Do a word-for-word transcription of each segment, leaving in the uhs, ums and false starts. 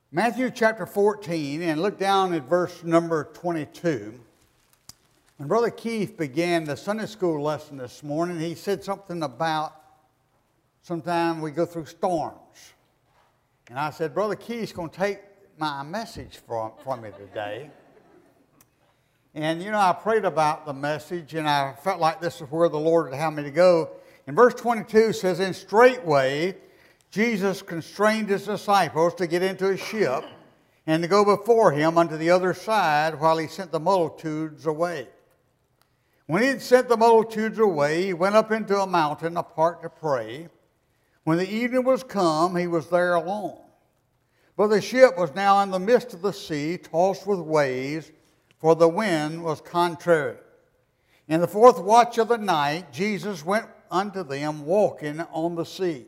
Matthew chapter fourteen, and look down at verse number twenty-two. When Brother Keith began the Sunday school lesson this morning, he said something about sometimes we go through storms. And I said, Brother Keith's going to take my message from, from me today. And, you know, I prayed about the message, and I felt like this is where the Lord would have me to go. And verse twenty-two says, "And straightway Jesus constrained his disciples to get into a ship and to go before him unto the other side while he sent the multitudes away. When he had sent the multitudes away, he went up into a mountain apart to pray. When the evening was come, he was there alone. But the ship was now in the midst of the sea, tossed with waves, for the wind was contrary. In the fourth watch of the night, Jesus went unto them walking on the sea.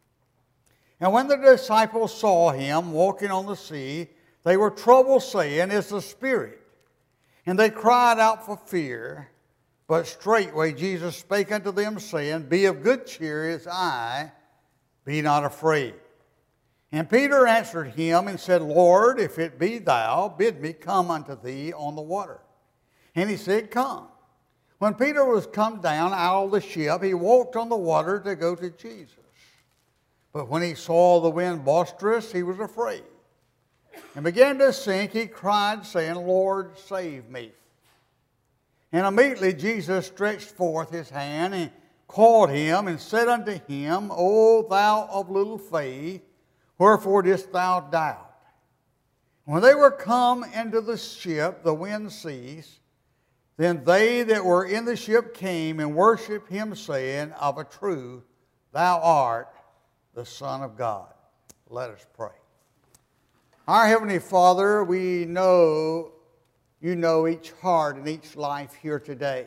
And when the disciples saw him walking on the sea, they were troubled, saying, It's a spirit. And they cried out for fear. But straightway Jesus spake unto them, saying, Be of good cheer, as I, be not afraid. And Peter answered him and said, Lord, if it be thou, bid me come unto thee on the water. And he said, Come. When Peter was come down out of the ship, he walked on the water to go to Jesus. But when he saw the wind boisterous, he was afraid. And began to sink, he cried, saying, Lord, save me. And immediately Jesus stretched forth his hand and called him and said unto him, O thou of little faith, wherefore didst thou doubt? When they were come into the ship, the wind ceased. Then they that were in the ship came and worshipped him, saying, Of a truth, thou art the Son of God. Let us pray. Our Heavenly Father, we know you know each heart and each life here today.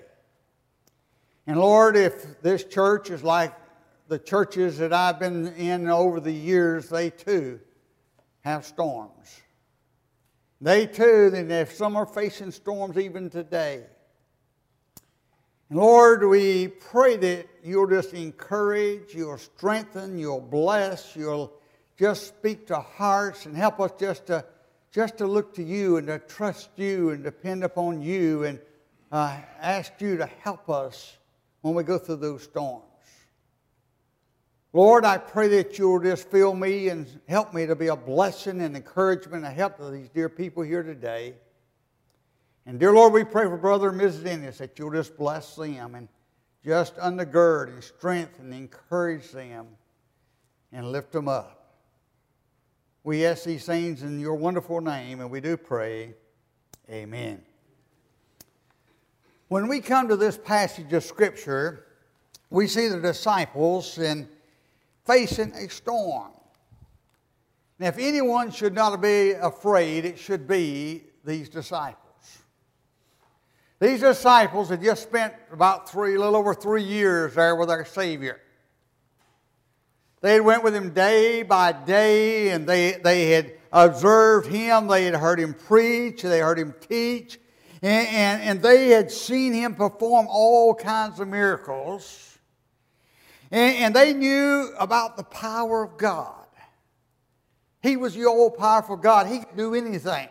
And Lord, if this church is like the churches that I've been in over the years, they too have storms. They too, and if some are facing storms even today. And Lord, we pray that you'll just encourage, you'll strengthen, you'll bless, you'll just speak to hearts and help us just to, just to look to you and to trust you and depend upon you and uh, ask you to help us when we go through those storms. Lord, I pray that you'll just fill me and help me to be a blessing and encouragement and help to these dear people here today. And dear Lord, we pray for Brother and Missus Ennis that you'll just bless them and just undergird and strengthen and encourage them and lift them up. We ask these things in your wonderful name, and we do pray, amen. When we come to this passage of Scripture, we see the disciples in facing a storm. Now, if anyone should not be afraid, it should be these disciples. These disciples had just spent about three, a little over three years there with our Savior. They went with him day by day, and they, they had observed him. They had heard him preach. They heard him teach. And, and, and they had seen him perform all kinds of miracles. And, and they knew about the power of God. He was the all-powerful God. He could do anything.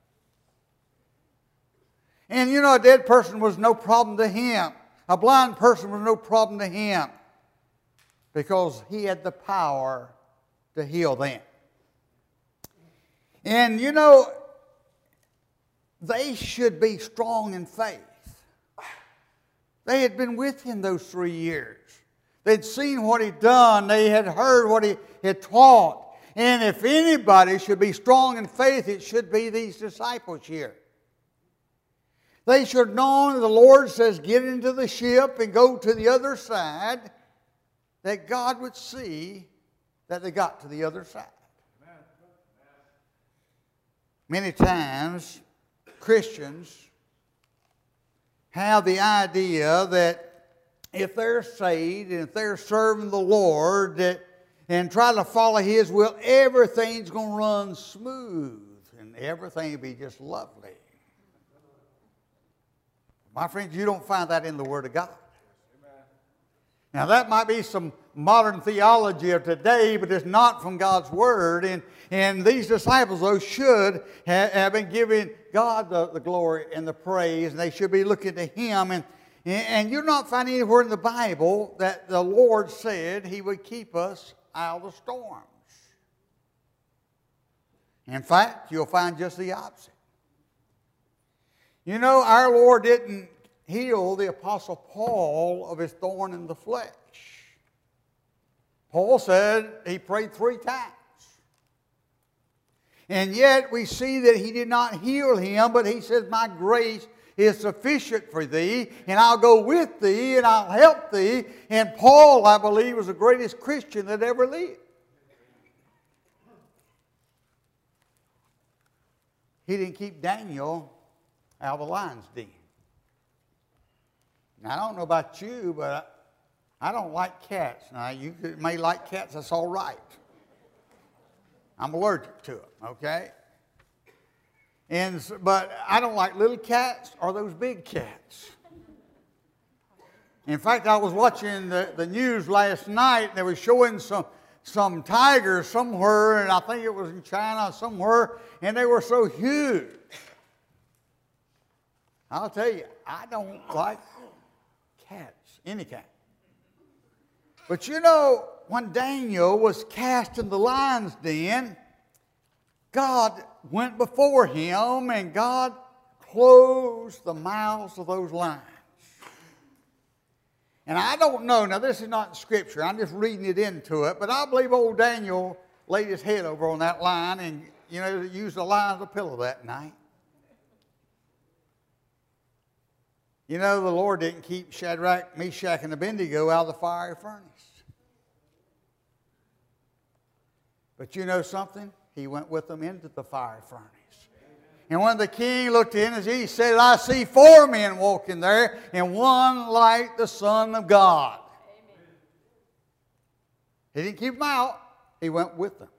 And you know, a dead person was no problem to him. A blind person was no problem to him because he had the power to heal them. And you know, they should be strong in faith. They had been with him those three years. They'd seen what he'd done. They had heard what he had taught. And if anybody should be strong in faith, it should be these disciples here. They should have known the Lord says, get into the ship and go to the other side, that God would see that they got to the other side. Amen. Many times, Christians have the idea that if they're saved and if they're serving the Lord that, and try to follow His will, everything's going to run smooth and everything will be just lovely. My friends, you don't find that in the Word of God. Amen. Now that might be some modern theology of today, but it's not from God's Word. And, and these disciples, though, should have, have been giving God the, the glory and the praise, and they should be looking to Him. And, and you're not finding anywhere in the Bible that the Lord said He would keep us out of the storms. In fact, you'll find just the opposite. You know, our Lord didn't heal the Apostle Paul of his thorn in the flesh. Paul said he prayed three times. And yet we see that he did not heal him, but he says, my grace is sufficient for thee, and I'll go with thee, and I'll help thee. And Paul, I believe, was the greatest Christian that ever lived. He didn't keep Daniel out of the lion's den. Now, I don't know about you, but I don't like cats. Now, you may like cats, that's all right. I'm allergic to them, okay? And, but I don't like little cats or those big cats. In fact, I was watching the, the news last night, and they were showing some, some tigers somewhere, and I think it was in China somewhere, and they were so huge. I'll tell you, I don't like cats, any cat. But you know, when Daniel was cast in the lion's den, God went before him and God closed the mouths of those lions. And I don't know, now this is not in Scripture, I'm just reading it into it, but I believe old Daniel laid his head over on that lion and, you know, used the lion as a pillow that night. You know, the Lord didn't keep Shadrach, Meshach, and Abednego out of the fiery furnace. But you know something? He went with them into the fiery furnace. And when the king looked in, as he said, I see four men walking there, and one like the Son of God. Amen. He didn't keep them out. He went with them.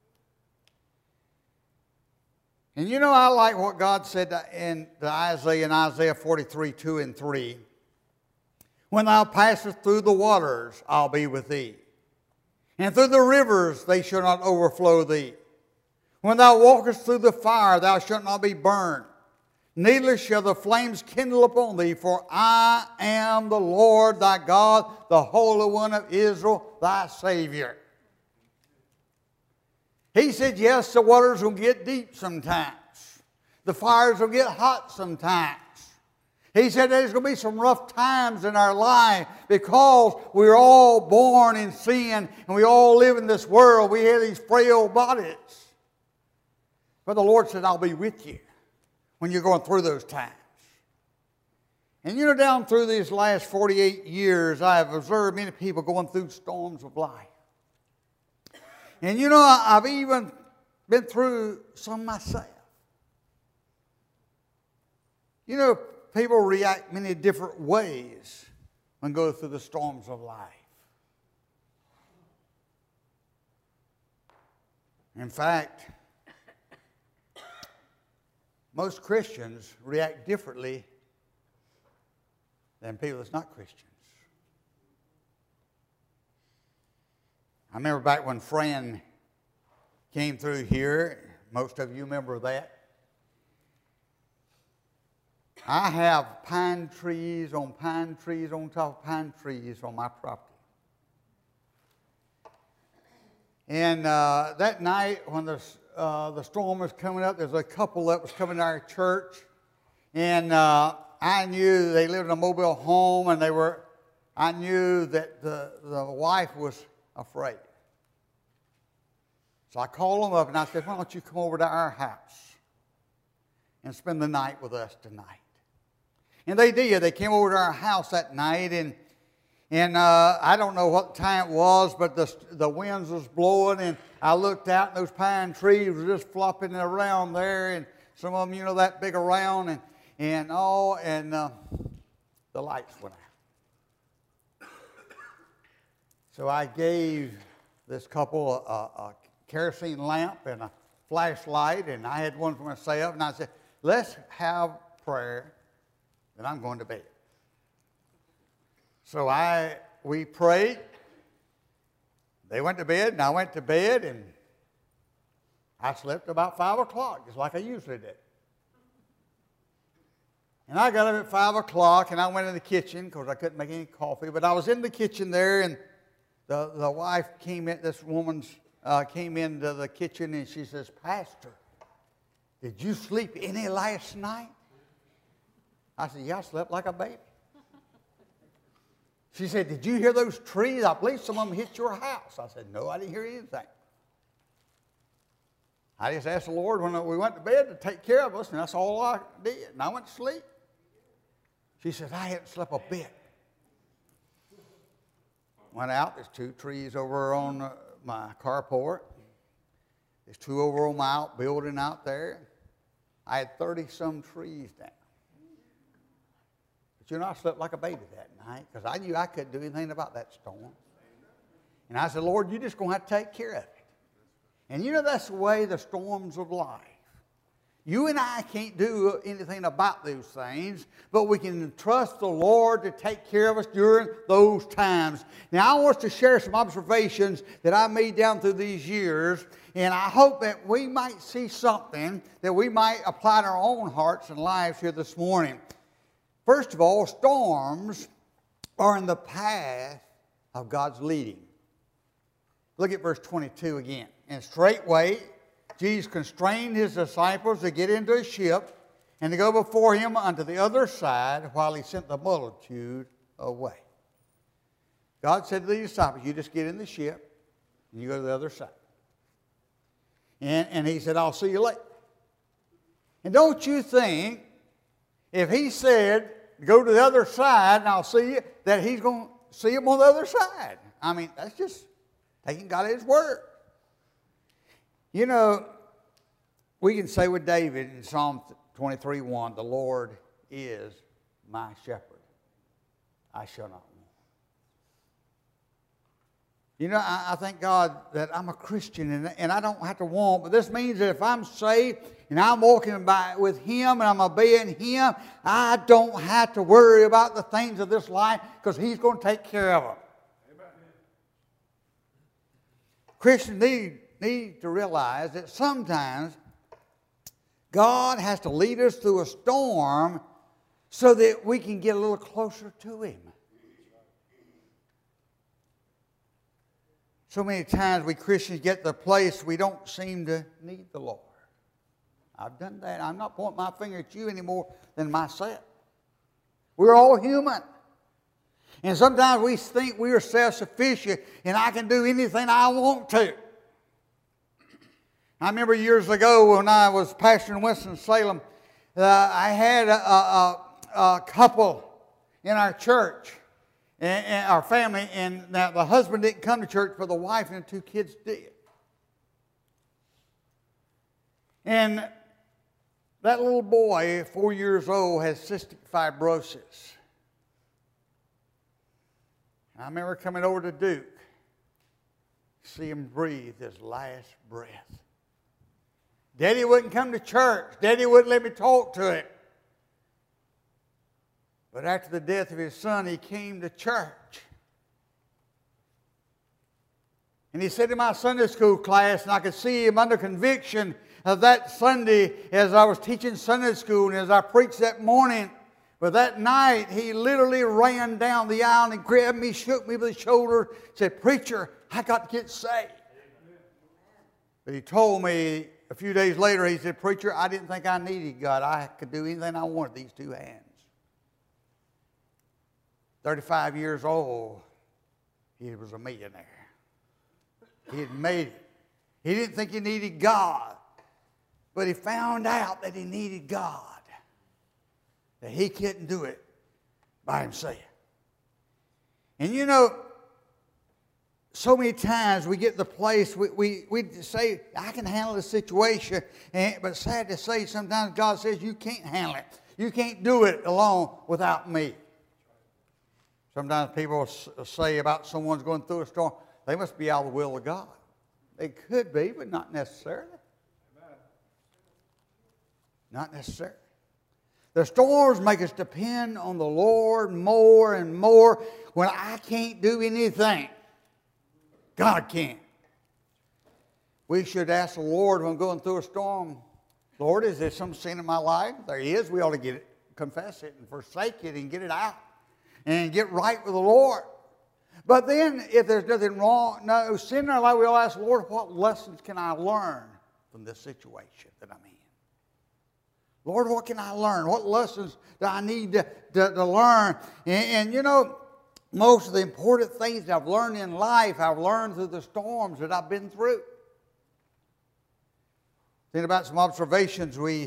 And you know, I like what God said in Isaiah, in Isaiah forty-three, two and three. When thou passest through the waters, I'll be with thee. And through the rivers, they shall not overflow thee. When thou walkest through the fire, thou shalt not be burned. Neither shall the flames kindle upon thee, for I am the Lord thy God, the Holy One of Israel, thy Savior. He said, yes, the waters will get deep sometimes. The fires will get hot sometimes. He said there's going to be some rough times in our life because we're all born in sin and we all live in this world. We have these frail bodies. But the Lord said, I'll be with you when you're going through those times. And you know, down through these last forty-eight years, I have observed many people going through storms of life. And you know, I've even been through some myself. You know, people react many different ways when going through the storms of life. In fact, most Christians react differently than people that's not Christians. I remember back when Fran came through here, most of you remember that. I have pine trees on pine trees on top of pine trees on my property. And uh, that night when the, uh, the storm was coming up, there's a couple that was coming to our church. And uh, I knew they lived in a mobile home, and they were, I knew that the, the wife was afraid. So I called them up and I said, why don't you come over to our house and spend the night with us tonight? And they did. They came over to our house that night, and and uh, I don't know what time it was, but the, the winds was blowing, and I looked out, and those pine trees were just flopping around there, and some of them, you know, that big around, and, and all, and uh, the lights went out. So I gave this couple a, a kerosene lamp and a flashlight, and I had one for myself, and I said, let's have prayer. Then I'm going to bed. So I, we prayed, they went to bed, and I went to bed, and I slept about five o'clock, just like I usually did. And I got up at five o'clock, and I went in the kitchen, because I couldn't make any coffee. But I was in the kitchen there, and the, the wife came in, this woman's uh, came into the kitchen, and she says, Pastor, did you sleep any last night? I said, yeah, I slept like a baby. She said, did you hear those trees? I believe some of them hit your house. I said, no, I didn't hear anything. I just asked the Lord when we went to bed to take care of us, and that's all I did. And I went to sleep. She said, I hadn't slept a bit. Went out. There's two trees over on uh, my carport. There's two over on my outbuilding out there. I had thirty-some trees down. But you know, I slept like a baby that night because I knew I couldn't do anything about that storm. And I said, Lord, you're just going to have to take care of it. And you know, that's the way the storms of life. You and I can't do anything about those things, but we can trust the Lord to take care of us during those times. Now, I want to share some observations that I made down through these years, and I hope that we might see something that we might apply to our own hearts and lives here this morning. First of all, storms are in the path of God's leading. Look at verse twenty-two again. And straightway Jesus constrained his disciples to get into a ship and to go before him unto the other side while he sent the multitude away. God said to the disciples, you just get in the ship and you go to the other side. And, and he said, I'll see you later. And don't you think if he said, go to the other side and I'll see you, that he's going to see him on the other side? I mean, that's just taking God at his word. You know, we can say with David in Psalm twenty-three one, the Lord is my shepherd. I shall not want. You know, I, I thank God that I'm a Christian and, and I don't have to want, but this means that if I'm saved and I'm walking by with Him and I'm obeying Him, I don't have to worry about the things of this life because He's going to take care of them. Amen. Christians need need to realize that sometimes God has to lead us through a storm so that we can get a little closer to Him. So many times we Christians get to the place we don't seem to need the Lord. I've done that. I'm not pointing my finger at you any more than myself. We're all human. And sometimes we think we are self-sufficient and I can do anything I want to. I remember years ago when I was pastoring in Winston-Salem, uh, I had a, a, a couple in our church, and, and our family, and now the husband didn't come to church, but the wife and the two kids did. And that little boy, four years old, has cystic fibrosis. And I remember coming over to Duke, see him breathe his last breath. Daddy wouldn't come to church. Daddy wouldn't let me talk to him. But after the death of his son, he came to church. And he said in my Sunday school class, and I could see him under conviction of that Sunday as I was teaching Sunday school and as I preached that morning. But that night, he literally ran down the aisle and grabbed me, shook me by the shoulder, said, Preacher, I got to get saved. But he told me, a few days later, he said, Preacher, I didn't think I needed God. I could do anything I wanted with these two hands. thirty-five years old, he was a millionaire. He had made it. He didn't think he needed God, but he found out that he needed God, that he couldn't do it by himself. And you know, so many times we get to the place we, we, we say, I can handle the situation. And, but sad to say, sometimes God says, you can't handle it. You can't do it alone without me. Sometimes people say about someone's going through a storm, they must be out of the will of God. They could be, but not necessarily. Amen. Not necessarily. The storms make us depend on the Lord more and more when I can't do anything. God can. We should ask the Lord when going through a storm, Lord, is there some sin in my life? There is. We ought to get it, confess it and forsake it and get it out and get right with the Lord. But then if there's nothing wrong, no sin in our life, we'll ask, Lord, what lessons can I learn from this situation that I'm in? Lord, what can I learn? What lessons do I need to, to, to learn? And, and you know, most of the important things that I've learned in life, I've learned through the storms that I've been through. Think about some observations we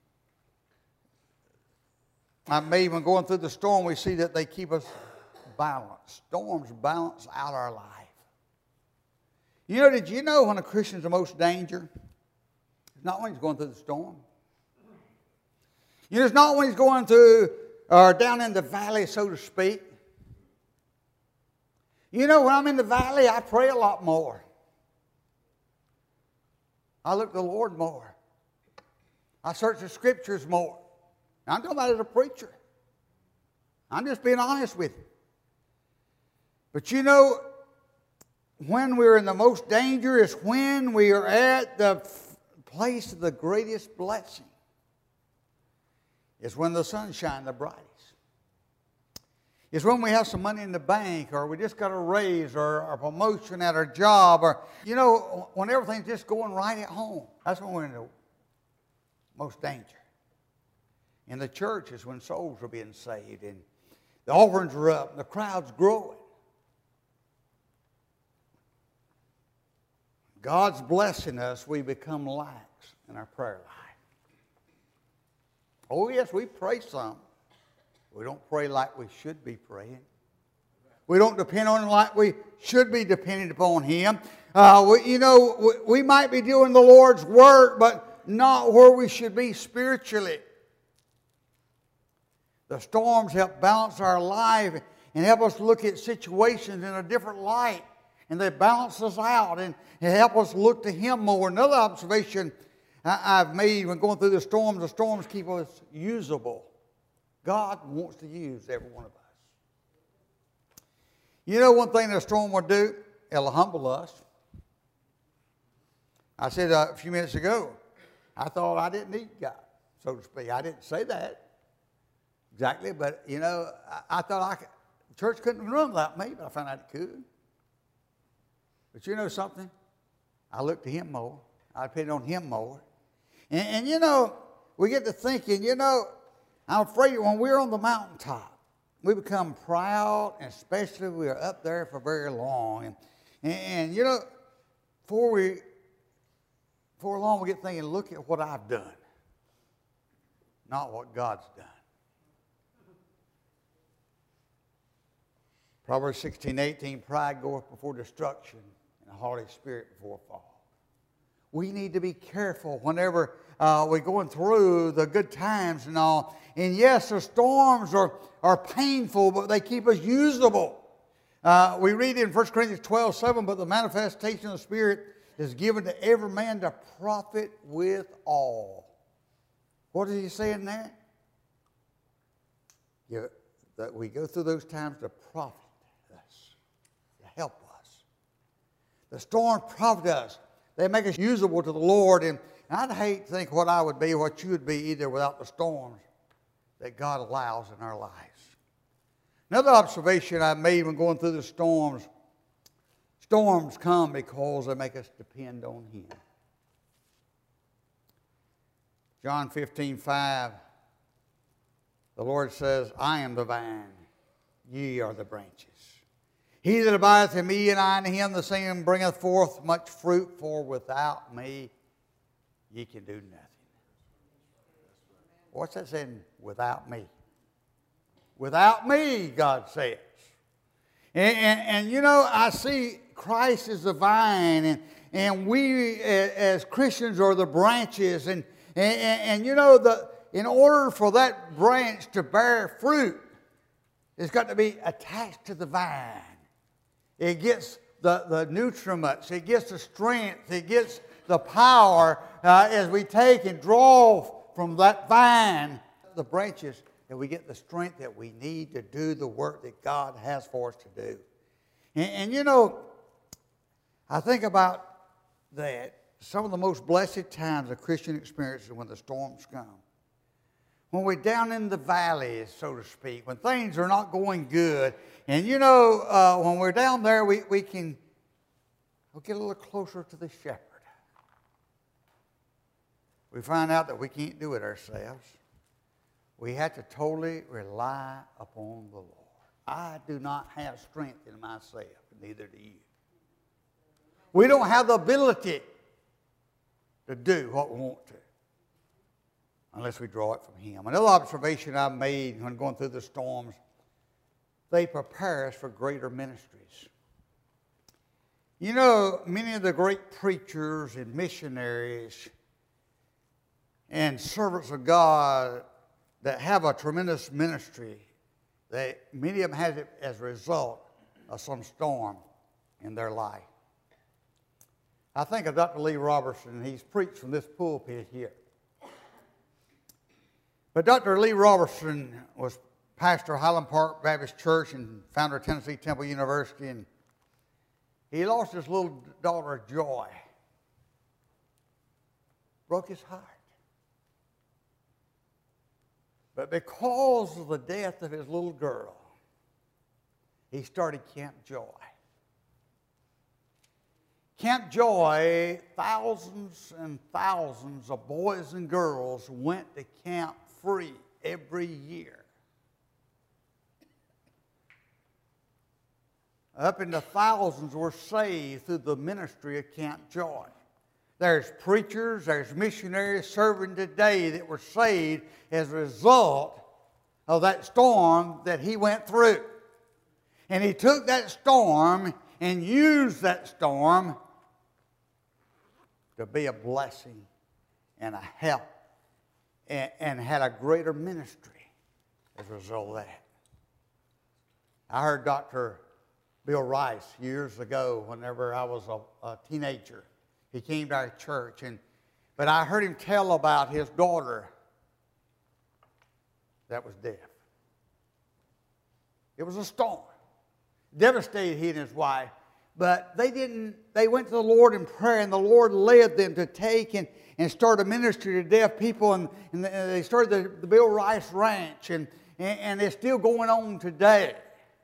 I made when going through the storm. We see that they keep us balanced. Storms balance out our life. You know, did you know when a Christian's the most danger? It's not when he's going through the storm. You know, it's not when he's going through or down in the valley, so to speak. You know, when I'm in the valley, I pray a lot more. I look to the Lord more. I search the Scriptures more. Now, I'm talking about as a preacher. I'm just being honest with you. But you know, when we're in the most danger is when we are at the place of the greatest blessing. It's when the sun shines the brightest. It's when we have some money in the bank, or we just got a raise, or a promotion at our job, or, you know, when everything's just going right at home. That's when we're in the most danger. In the church is when souls are being saved, and the offerings are up, and the crowd's growing. God's blessing us, we become lax in our prayer life. Oh, yes, we pray some. We don't pray like we should be praying. We don't depend on Him like we should be depending upon Him. Uh, we, you know, we, we might be doing the Lord's work, but not where we should be spiritually. The storms help balance our life and help us look at situations in a different light. And they balance us out and help us look to Him more. Another observation I've made when going through the storms, the storms keep us usable. God wants to use every one of us. You know one thing that a storm will do? It'll humble us. I said uh, a few minutes ago, I thought I didn't need God, so to speak. I didn't say that exactly, but, you know, I, I thought I could, the church couldn't run without me, but I found out it could. But you know something? I look to Him more. I depend on Him more. And, and, you know, we get to thinking, you know, I'm afraid when we're on the mountaintop, we become proud, and especially if we're up there for very long. And, and, and you know, before we, before long, we get thinking, look at what I've done, not what God's done. Proverbs sixteen eighteen, pride goeth before destruction, and a haughty spirit before a fall. We need to be careful whenever uh, we're going through the good times and all. And yes, the storms are, are painful, but they keep us usable. Uh, we read in First Corinthians twelve seven, but the manifestation of the Spirit is given to every man to profit withal. What is he saying there? Yeah, that we go through those times to profit us, to help us. The storms profit us. They make us usable to the Lord. And I'd hate to think what I would be, what you would be either without the storms that God allows in our lives. Another observation I made when going through the storms, storms come because they make us depend on Him. John fifteen five, the Lord says, I am the vine, ye are the branches. He that abideth in me and I in him, the same bringeth forth much fruit, for without me ye can do nothing. What's that saying? Without me. Without me, God says. And, and, and you know, I see Christ as the vine, and, and we as Christians are the branches. And, and, and you know, the, in order for that branch to bear fruit, it's got to be attached to the vine. It gets the, the nutriments, it gets the strength, it gets the power uh, as we take and draw from that vine, the branches, that we get the strength that we need to do the work that God has for us to do. And, and you know, I think about that. Some of the most blessed times a Christian experiences when the storms come. When we're down in the valleys, so to speak, when things are not going good. And you know, uh, when we're down there, we, we can we'll get a little closer to the shepherd. We find out that we can't do it ourselves. We have to totally rely upon the Lord. I do not have strength in myself, neither do you. We don't have the ability to do what we want to unless we draw it from Him. Another observation I made when going through the storms, they prepare us for greater ministries. You know, many of the great preachers and missionaries and servants of God that have a tremendous ministry, they, many of them had it as a result of some storm in their life. I think of Doctor Lee Roberson. He's preached from this pulpit here. But Doctor Lee Roberson was pastor of Highland Park Baptist Church and founder of Tennessee Temple University, and he lost his little daughter, Joy. Broke his heart. But because of the death of his little girl, he started Camp Joy. Camp Joy, thousands and thousands of boys and girls went to camp free every year. Up into thousands were saved through the ministry of Camp Joy. There's preachers, there's missionaries serving today that were saved as a result of that storm that he went through. And he took that storm and used that storm to be a blessing and a help, and, and had a greater ministry as a result of that. I heard Doctor Bill Rice years ago, whenever I was a, a teenager. He came to our church, and but I heard him tell about his daughter that was deaf. It was a storm. Devastated he and his wife. But they didn't, they went to the Lord in prayer, and the Lord led them to take and, and start a ministry to deaf people, and, and they started the, the Bill Rice Ranch, and, and, and it's still going on today.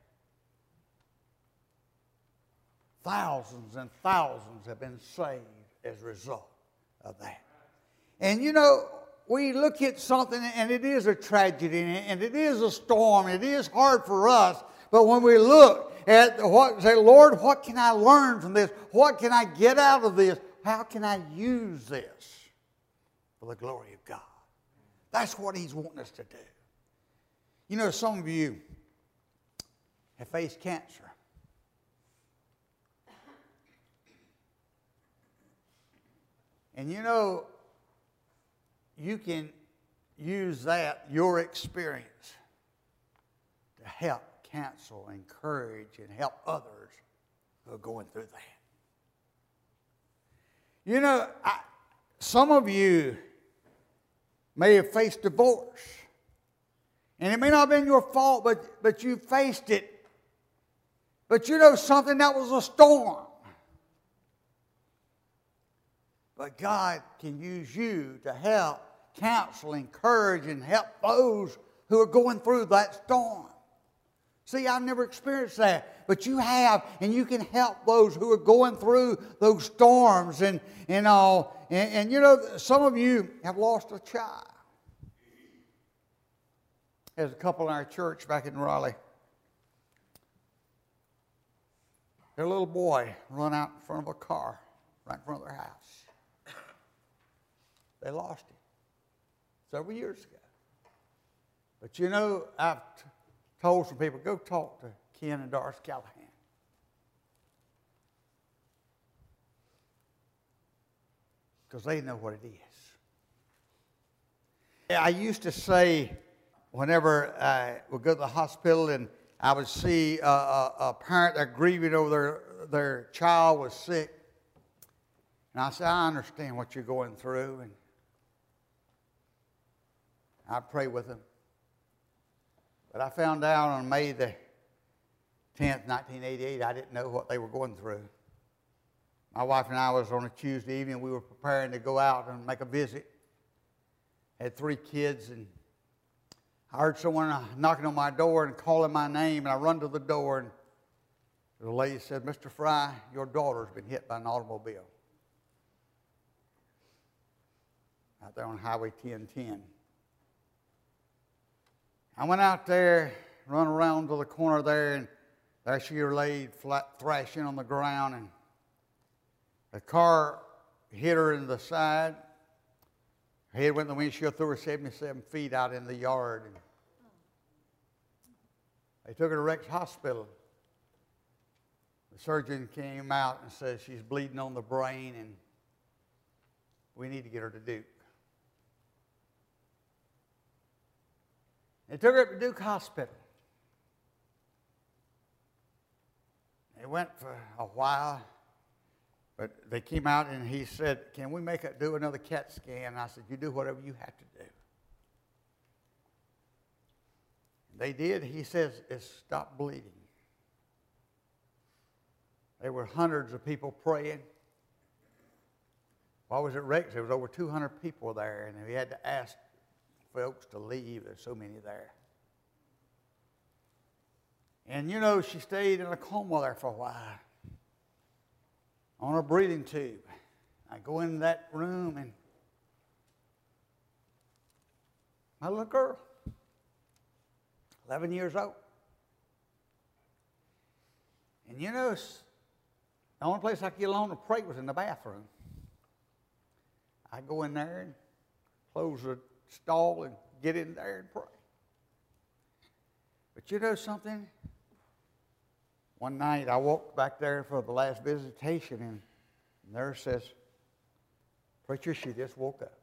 Thousands and thousands have been saved as a result of that. And you know, we look at something, and it is a tragedy, and it is a storm, it is hard for us, but when we look at what, say, Lord, what can I learn from this? What can I get out of this? How can I use this for the glory of God? That's what He's wanting us to do. You know, some of you have faced cancer. And you know, you can use that, your experience, to help counsel, encourage, and help others who are going through that. You know, I, some of you may have faced divorce. And it may not have been your fault, but, but you faced it. But you know something, that was a storm. But God can use you to help counsel, encourage, and help those who are going through that storm. See, I've never experienced that, but you have, and you can help those who are going through those storms and, and all. And, and you know, some of you have lost a child. There's a couple in our church back in Raleigh. Their little boy run out in front of a car right in front of their house. They lost him several years ago. But you know, I've t- told some people, go talk to Ken and Doris Callahan. Because they know what it is. I used to say, whenever I would go to the hospital and I would see a, a, a parent that grieving over their, their child was sick, and I said, I understand what you're going through, and I'd pray with them. But I found out on May the tenth, nineteen eighty-eight, I didn't know what they were going through. My wife and I was on a Tuesday evening. We were preparing to go out and make a visit. Had three kids, and I heard someone knocking on my door and calling my name, and I run to the door, and the lady said, "Mister Fry, your daughter's been hit by an automobile out there on Highway ten ten. I went out there, run around to the corner there, and there she laid flat, thrashing on the ground, and the car hit her in the side. Her head went in the windshield, threw her seventy-seven feet out in the yard. And they took her to Rex Hospital. The surgeon came out and said she's bleeding on the brain, and we need to get her to Duke. They took her up to Duke Hospital. They went for a while, but they came out and he said, "Can we make it do another CAT scan?" And I said, "You do whatever you have to do." They did. He says, "It stopped bleeding." There were hundreds of people praying. While I was at Rex, there was over two hundred people there, and we had to ask folks to leave. There's so many there. And you know, she stayed in a coma there for a while on a breathing tube. I go in that room, and my little girl, eleven years old. And you know, the only place I could get alone to pray was in the bathroom. I go in there and close the stall and get in there and pray. But you know something? One night I walked back there for the last visitation, and the nurse says, "Preacher, she just woke up."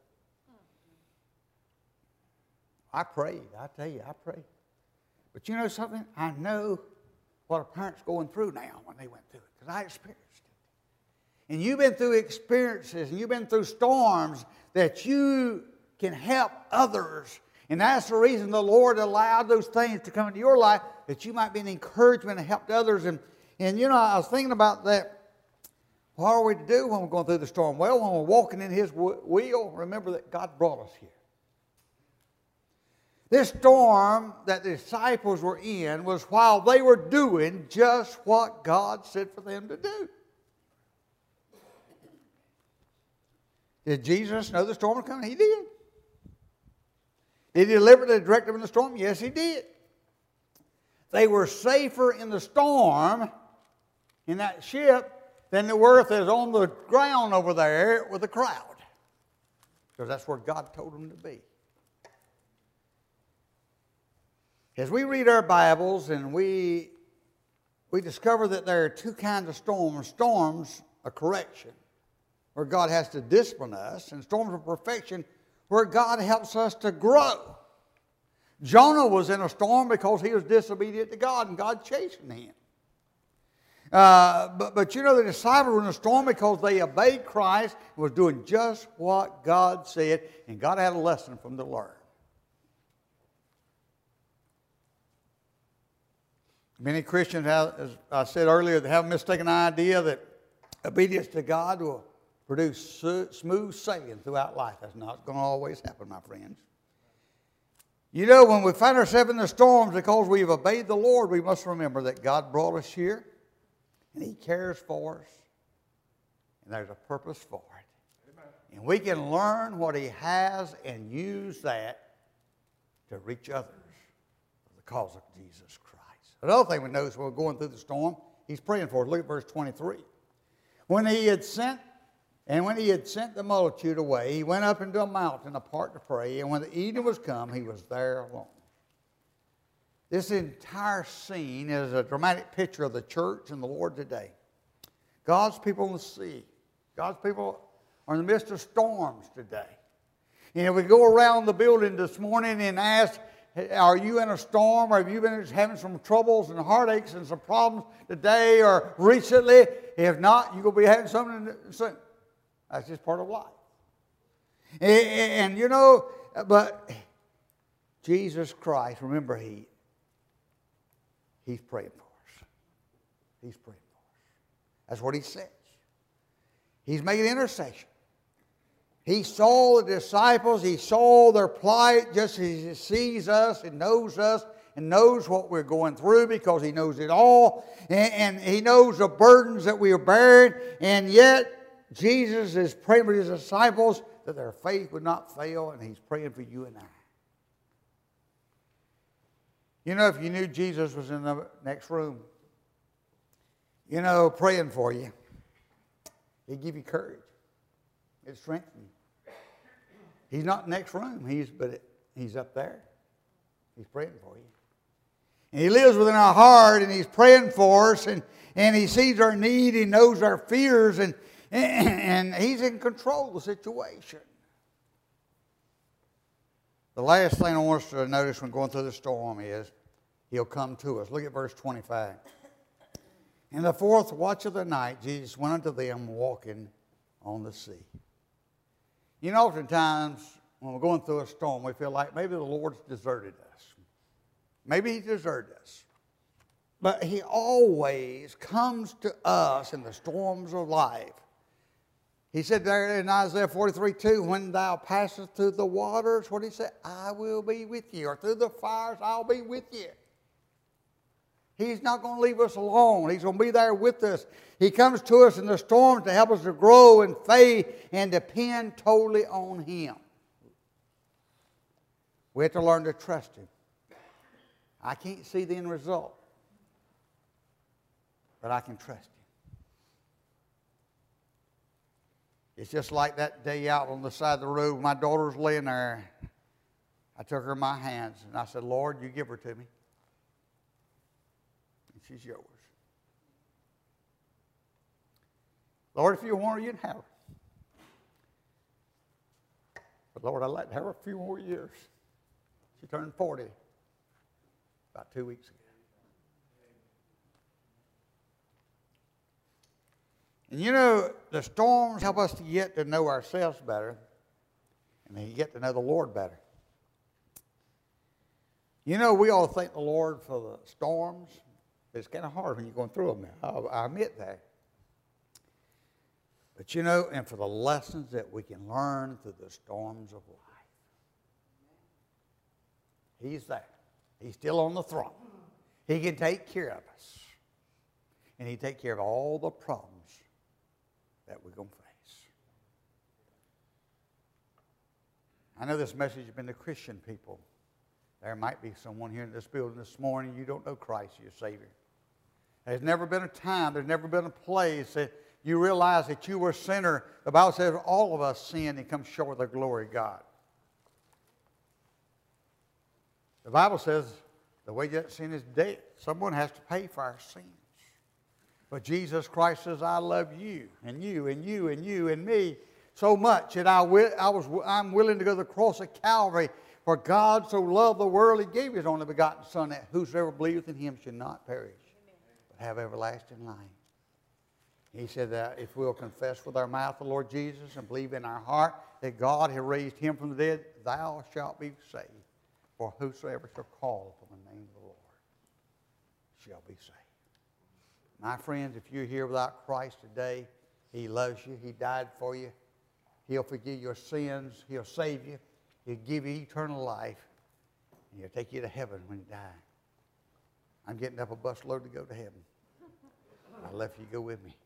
I prayed. I tell you, I prayed. But you know something? I know what a parent's going through now when they went through it, because I experienced it. And you've been through experiences, and you've been through storms that you can help others. And that's the reason the Lord allowed those things to come into your life, that you might be an encouragement and help to others. And, and you know, I was thinking about that. What are we to do when we're going through the storm? Well, when we're walking in His will, remember that God brought us here. This storm that the disciples were in was while they were doing just what God said for them to do. Did Jesus know the storm was coming? He did. Did He deliberately direct them in the storm? Yes, He did. They were safer in the storm in that ship than they were if they was on the ground over there with the crowd, because that's where God told them to be. As we read our Bibles and we, we discover that there are two kinds of storms. Storms of correction, where God has to discipline us, and storms of perfection, where God helps us to grow. Jonah was in a storm because he was disobedient to God, and God chastened him. Uh, but, but you know, the disciples were in a storm because they obeyed Christ and was doing just what God said, and God had a lesson from them to learn. Many Christians have, as I said earlier, they have a mistaken idea that obedience to God will produce smooth sailing throughout life. That's not going to always happen, my friends. You know, when we find ourselves in the storms because we've obeyed the Lord, we must remember that God brought us here, and He cares for us, and there's a purpose for it. Amen. And we can learn what He has and use that to reach others for the cause of Jesus Christ. Another thing we notice when we're going through the storm, He's praying for us. Look at verse twenty-three. When He had sent And when He had sent the multitude away, He went up into a mountain apart to pray. And when the evening was come, He was there alone. This entire scene is a dramatic picture of the church and the Lord today. God's people in the sea. God's people are in the midst of storms today. And if we go around the building this morning and ask, are you in a storm, or have you been having some troubles and heartaches and some problems today or recently? If not, you're going to be having something soon. That's just part of life. And, and you know, but Jesus Christ, remember, He, He's praying for us. He's praying for us. That's what He says. He's making intercession. He saw the disciples. He saw their plight just as He sees us and knows us and knows what we're going through because He knows it all. And, and He knows the burdens that we are bearing. And yet Jesus is praying for His disciples that their faith would not fail. And He's praying for you and I. You know, if you knew Jesus was in the next room, you know, praying for you, He'd give you courage. It'd strengthen you. He's not in the next room, he's, but it, He's up there. He's praying for you. And He lives within our heart, and He's praying for us, and, and He sees our need, He knows our fears, and, and, and He's in control of the situation. The last thing I want us to notice when going through the storm is He'll come to us. Look at verse twenty-five. In the fourth watch of the night, Jesus went unto them walking on the sea. You know, oftentimes when we're going through a storm, we feel like maybe the Lord's deserted us. Maybe He deserted us. But He always comes to us in the storms of life. He said there in Isaiah forty-three two, when thou passest through the waters, what did He say? I will be with you. Or through the fires, I'll be with you. He's not going to leave us alone. He's going to be there with us. He comes to us in the storms to help us to grow in faith and depend totally on Him. We have to learn to trust Him. I can't see the end result, but I can trust Him. It's just like that day out on the side of the road. My daughter was laying there. I took her in my hands and I said, Lord, you give her to me. And she's yours. Lord, if you want her, you can have her. But Lord, I'd like to have her a few more years. She turned forty about two weeks ago. And you know, the storms help us to get to know ourselves better and then you get to know the Lord better. You know, we all thank the Lord for the storms, but it's kind of hard when you're going through them. I, I admit that. But you know, and for the lessons that we can learn through the storms of life. He's there. He's still on the throne. He can take care of us. And He take care of all the problems that we're going to face. I know this message has been to Christian people. There might be someone here in this building this morning, you don't know Christ, your Savior. There's never been a time, there's never been a place that you realize that you were a sinner. The Bible says all of us sin and come short of the glory of God. The Bible says the wages of that sin is death. Someone has to pay for our sins. But Jesus Christ says, I love you and you and you and you and me so much that I, will, I was, I'm willing to go to the cross of Calvary. For God so loved the world, He gave His only begotten Son, that whosoever believeth in Him should not perish, but have everlasting life. He said that if we'll confess with our mouth the Lord Jesus and believe in our heart that God has raised Him from the dead, thou shalt be saved. For whosoever shall call upon the name of the Lord shall be saved. My friends, if you're here without Christ today, He loves you. He died for you. He'll forgive your sins. He'll save you. He'll give you eternal life. And He'll take you to heaven when you die. I'm getting up a busload to go to heaven. I'll let you go with me.